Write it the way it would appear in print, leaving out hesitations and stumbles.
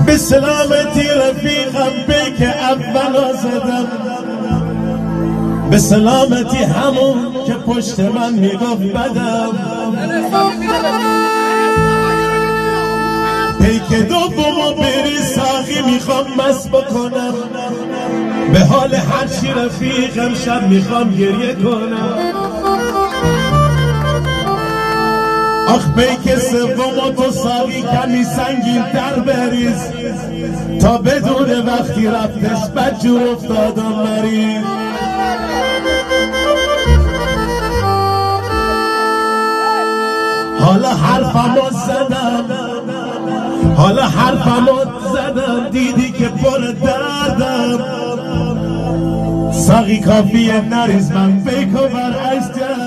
به سلامتی رفیقم پیک اولا زدم، به سلامتی همون که پشت من میگفت بدم، پیک دومو بری ساقی میخوام مست بکنم، به حال هرچی رفیقم شب میخوام گریه کنم. آخ پیک سومو تو ساقی کمی سنگین تر بریز، تا بدون وقتی رفتش بدجور افتادم مریض. حالا حرفمو زدم، حالا حرفمو زدم، دیدی که پر دردم، ساقی کافیه نریز من پیکو برعکس